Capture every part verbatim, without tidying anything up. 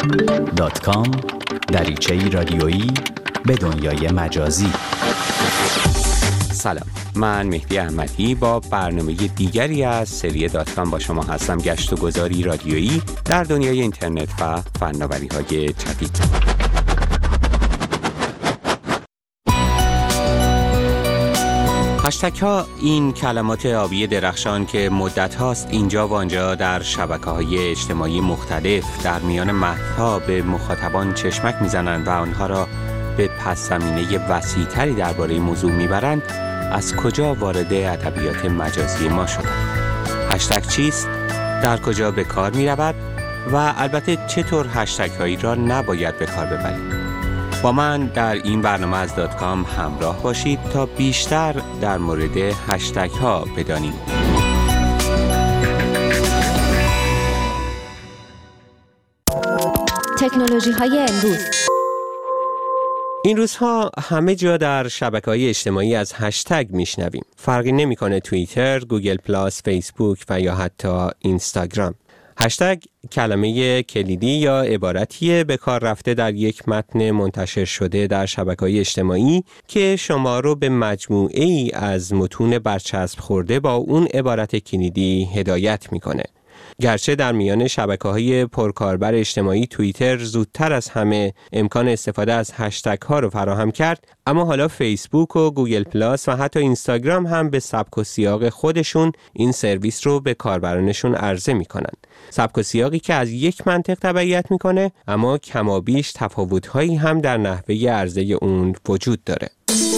دات کام دریچه‌ای رادیویی به دنیای مجازی. سلام، من مهدی احمدی با برنامه دیگری از سری دات کام با شما هستم. گشت و گذاری رادیویی در دنیای اینترنت و فناوری‌های جدید. هشتگ ها این کلمات آبی درخشان که مدت هاست اینجا و آنجا در شبکه‌های اجتماعی مختلف در میان متن‌ها به مخاطبان چشمک میزنند و آنها را به پس زمینه وسیع‌تری درباره موضوع میبرند، از کجا وارد ادبیات مجازی ما شدند؟ هشتگ چیست؟ در کجا به کار میرود؟ و البته چطور هشتگ هایی را نباید به کار ببرید؟ با من در این برنامه از دات کام همراه باشید تا بیشتر در مورد هشتگ ها بدانیم. تکنولوژی های امروز. این روزها همه جا در شبکه‌های اجتماعی از هشتگ میشنویم. فرقی نمی‌کنه توییتر، گوگل پلاس، فیسبوک و یا حتی اینستاگرام. هشتگ کلمه کلیدی یا عبارتیه به کار رفته در یک متن منتشر شده در شبکه‌های اجتماعی که شما رو به مجموعه ای از متون برچسب خورده با اون عبارت کلیدی هدایت میکنه. گرچه در میان شبکه‌های پرکاربر اجتماعی توییتر زودتر از همه امکان استفاده از هشتگ ها رو فراهم کرد، اما حالا فیسبوک و گوگل پلاس و حتی اینستاگرام هم به سبک و سیاق خودشون این سرویس رو به کاربرانشون عرضه میکنن. سبک و سیاقی که از یک منطق تبعیت میکنه، اما کمابیش تفاوت‌هایی هم در نحوه عرضه اون وجود داره.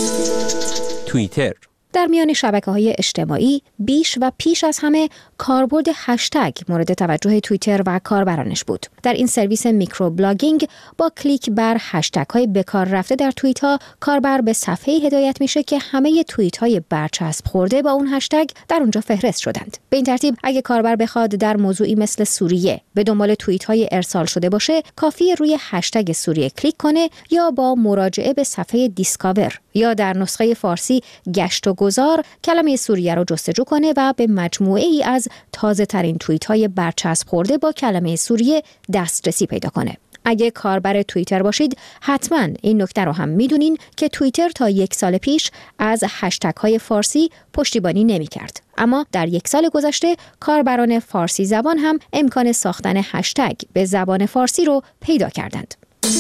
توییتر در میان شبکه‌های اجتماعی بیش و پیش از همه کاربرد هشتگ مورد توجه توییتر و کاربرانش بود. در این سرویس میکرو بلاگینگ با کلیک بر هشتگ‌های به کار رفته در توییت‌ها، کاربر به صفحه‌ای هدایت میشه که همه توییت‌های برچسب خورده با اون هشتگ در اونجا فهرست شدند. به این ترتیب اگه کاربر بخواد در موضوعی مثل سوریه به دنبال توییت‌های ارسال شده باشه، کافیه روی هشتگ سوریه کلیک کنه یا با مراجعه به صفحه دیسکاور یا در نسخه فارسی گشت و گذار کلمه سوریه رو جستجو کنه و به مجموعه ای از تازه ترین توییت های برچسب خورده با کلمه سوریه دسترسی پیدا کنه. اگه کاربر توییتر باشید، حتما این نکته رو هم میدونین که توییتر تا یک سال پیش از هشتگ های فارسی پشتیبانی نمی کرد. اما در یک سال گذشته کاربران فارسی زبان هم امکان ساختن هشتگ به زبان فارسی رو پیدا کردند.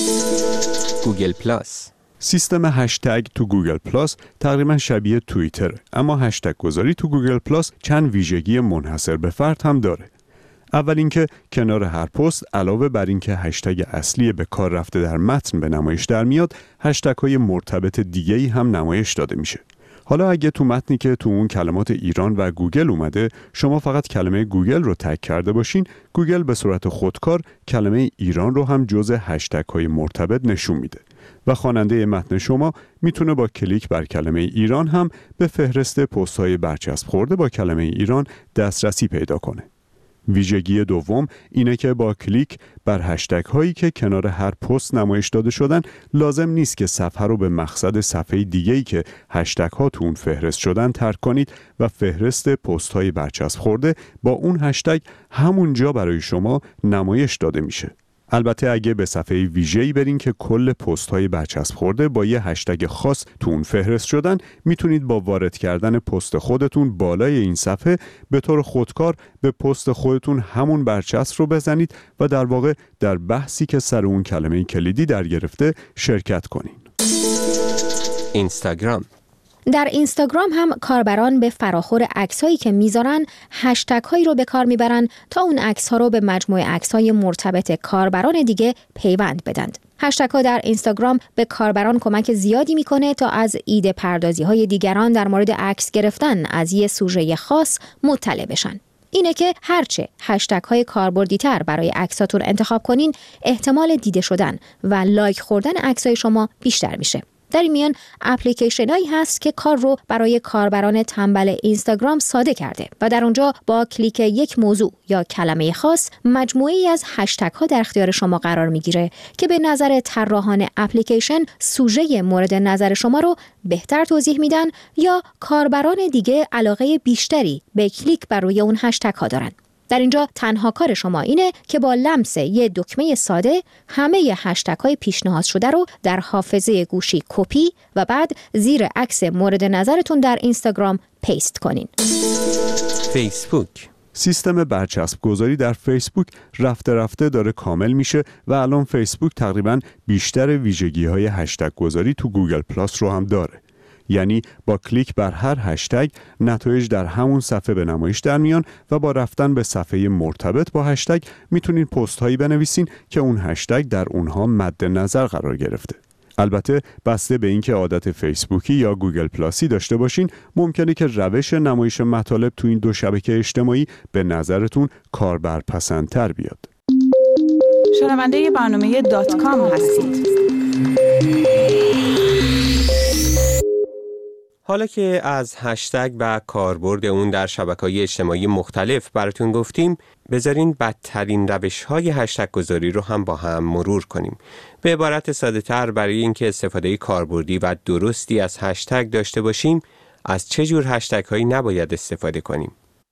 گوگل پلاس سیستم هشتگ تو گوگل پلاس تقریبا شبیه توییتر، اما هشتگ گذاری تو گوگل پلاس چند ویژگی منحصر به فرد هم داره. اول اینکه کنار هر پست علاوه بر اینکه هشتگ اصلی به کار رفته در متن به نمایش در میاد، هشتگ های مرتبط دیگه‌ای هم نمایش داده میشه. حالا اگه تو متنی که تو اون کلمات ایران و گوگل اومده، شما فقط کلمه گوگل رو تگ کرده باشین، گوگل به صورت خودکار کلمه ایران رو هم جزء هشتگ های مرتبط نشون میده و خواننده متن شما میتونه با کلیک بر کلمه ایران هم به فهرست پست های برچسب خورده با کلمه ایران دسترسی پیدا کنه. ویژگی دوم اینه که با کلیک بر هشتگ هایی که کنار هر پست نمایش داده شدن، لازم نیست که صفحه رو به مقصد صفحه دیگه‌ای که هشتگ ها تو اون فهرست شدن ترک کنید و فهرست پست های برچسب خورده با اون هشتگ همونجا برای شما نمایش داده میشه. البته اگه به صفحه ویژه‌ای برین که کل پست‌های برچسب خورده با یه هشتگ خاص تو اون فهرست شدن، میتونید با وارد کردن پست خودتون بالای این صفحه به طور خودکار به پست خودتون همون برچسب رو بزنید و در واقع در بحثی که سر اون کلمه کلیدی در گرفته شرکت کنین. اینستاگرام در اینستاگرام هم کاربران به فراخور عکس‌هایی که میذارن هشتگ هایی رو به کار میبرن تا اون عکس‌ها رو به مجموعه عکس‌های مرتبط کاربران دیگه پیوند بدند. هشتگ ها در اینستاگرام به کاربران کمک زیادی میکنه تا از ایده پردازی های دیگران در مورد عکس گرفتن از یه سوژه خاص مطلع بشن. اینه که هرچه هشتگ های کاربردی تر برای عکساتون انتخاب کنین، احتمال دیده شدن و لایک خوردن عکسای شما بیشتر میشه. در این میان اپلیکیشن هایی هست که کار رو برای کاربران تنبل اینستاگرام ساده کرده و در اونجا با کلیک یک موضوع یا کلمه خاص مجموعه‌ای از هشتگ ها در اختیار شما قرار میگیره که به نظر طراحان اپلیکیشن سوژه مورد نظر شما رو بهتر توضیح میدن یا کاربران دیگه علاقه بیشتری به کلیک بر روی اون هشتگ ها دارن. در اینجا تنها کار شما اینه که با لمس یه دکمه ساده همه هشتگ های پیشنهاد شده رو در حافظه گوشی کپی و بعد زیر عکس مورد نظرتون در اینستاگرام پیست کنین. فیسبوک. سیستم برچسب گذاری در فیسبوک رفته رفته داره کامل میشه و الان فیسبوک تقریباً بیشتر ویژگی های هشتگ گذاری تو گوگل پلاس رو هم داره. یعنی با کلیک بر هر هشتگ نتایج در همون صفحه به نمایش در میان و با رفتن به صفحه مرتبط با هشتگ میتونین پست هایی بنویسین که اون هشتگ در اونها مد نظر قرار گرفته. البته بسته به اینکه عادت فیسبوکی یا گوگل پلاسی داشته باشین، ممکنه که روش نمایش مطالب تو این دو شبکه اجتماعی به نظرتون کاربرپسندتر بیاد. شنونده برنامه دات کام هستید. حالا که از هشتگ و کاربرد اون در شبکه‌های اجتماعی مختلف براتون گفتیم، بذارین بدترین روش‌های هشتگ گذاری رو هم با هم مرور کنیم. به عبارت ساده‌تر، برای اینکه استفاده کاربردی و درستی از هشتگ داشته باشیم، از چه جور هشتگ‌هایی نباید استفاده کنیم؟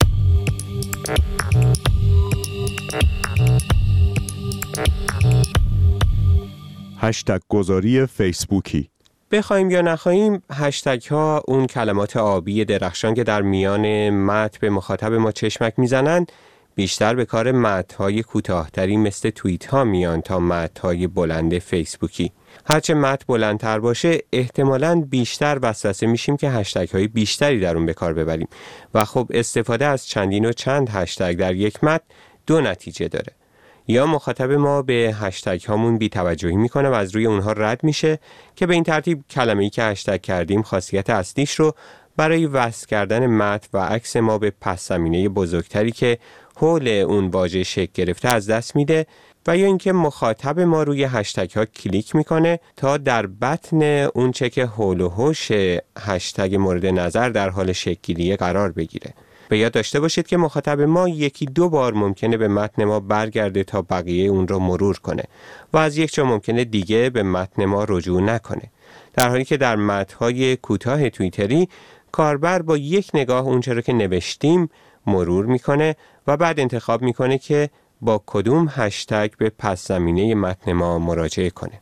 هشتگ گذاری فیسبوکی. بخوایم یا نخواهیم، هشتگ ها اون کلمات آبی درخشان که در میان متن به مخاطب ما چشمک میزنن، بیشتر به کار متن های کوتاه‌تری مثل توییت ها میان تا متن های بلند فیسبوکی. هرچه متن بلندتر باشه، احتمالاً بیشتر وسوسه میشیم که هشتگ های بیشتری در اون به کار ببریم و خب استفاده از چندین و چند هشتگ در یک متن دو نتیجه داره. یا مخاطب ما به هشتگ هامون بی توجهی میکنه و از روی اونها رد میشه که به این ترتیب کلمه‌ای که هشتگ کردیم خاصیت اصلیش رو برای وصل کردن متن و عکس ما به پس زمینه بزرگتری که حول اون واژه شکل گرفته از دست میده، و یا اینکه مخاطب ما روی هشتگ ها کلیک میکنه تا در بطن اون چه که حول و حوش هشتگ مورد نظر در حال شکل گیری قرار بگیره. به یاد داشته باشید که مخاطب ما یکی دو بار ممکنه به متن ما برگرده تا بقیه اون رو مرور کنه و از یک جا ممکنه دیگه به متن ما رجوع نکنه، در حالی که در متن‌های کوتاه توییتری کاربر با یک نگاه اون چرا که نوشتیم مرور میکنه و بعد انتخاب میکنه که با کدوم هشتگ به پس زمینه متن ما مراجعه کنه.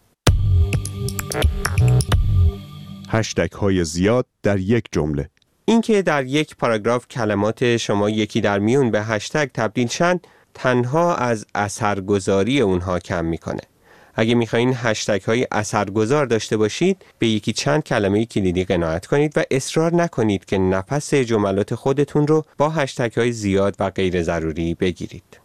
هشتگ های زیاد در یک جمله. اینکه در یک پاراگراف کلمات شما یکی در میون به هشتگ تبدیل شن، تنها از اثرگذاری اونها کم میکنه. اگه میخواین هشتگ های اثرگذار داشته باشید، به یکی چند کلمه کلیدی قناعت کنید و اصرار نکنید که نفس جملات خودتون رو با هشتگ های زیاد و غیر ضروری بگیرید.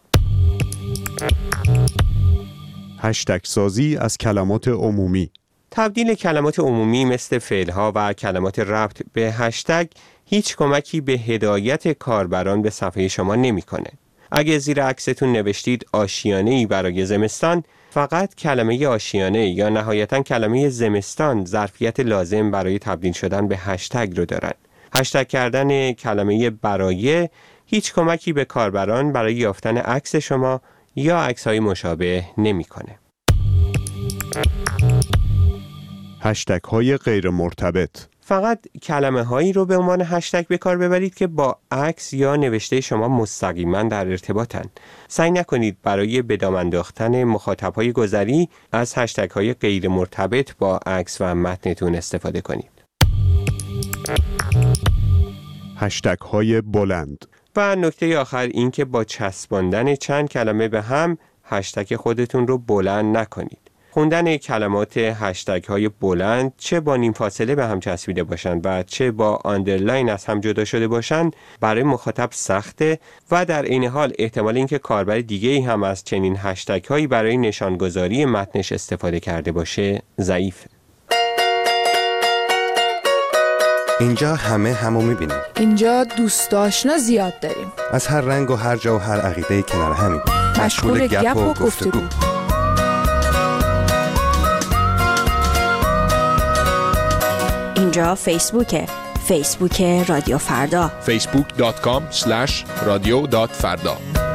هشتگ سازی از کلمات عمومی. تبدیل کلمات عمومی مثل فعل‌ها و کلمات ربط به هشتگ هیچ کمکی به هدایت کاربران به صفحه شما نمی‌کنه. اگه زیر عکستون نوشتید آشیانه‌ای برای زمستان، فقط کلمه آشیانه یا نهایتاً کلمه زمستان ظرفیت لازم برای تبدیل شدن به هشتگ رو دارن. هشتگ کردن کلمه برای هیچ کمکی به کاربران برای یافتن عکس شما یا عکس‌های مشابه نمی‌کنه. هشتگ های غیر مرتبط. فقط کلمه هایی رو به عنوان هشتگ به کار ببرید که با عکس یا نوشته شما مستقیما در ارتباطن. سعی نکنید برای به دام انداختن مخاطب های گذری از هشتگ های غیر مرتبط با عکس و متنتون استفاده کنید. هشتگ های بلند. و نکته آخر این که با چسباندن چند کلمه به هم هشتگ خودتون رو بلند نکنید. خوندن کلمات هشتگ های بلند چه با نیم فاصله به هم چسبیده باشند و چه با آندرلاین از هم جدا شده باشند برای مخاطب سخته و در این حال احتمال اینکه کاربر دیگه‌ای هم از چنین هشتگ هایی برای نشانگذاری متنش استفاده کرده باشه ضعیفه. اینجا همه همو میبینیم. اینجا دوست آشنا زیاد داریم. از هر رنگ و هر جا و هر عقیده کنار همیم. مشغول گپ و گفتگو. اینجا فیسبوکه. فیسبوک رادیو فردا. فیسبوک دات کام اسلش رادیو دات فردا.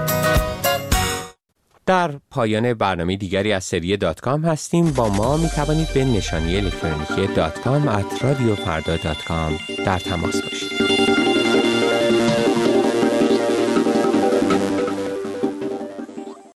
در پایان برنامه دیگری از سری دات کام هستیم. با ما می توانید به نشانی الکترونیکی دات کام ات رادیو فردا دات کام در تماس باشید.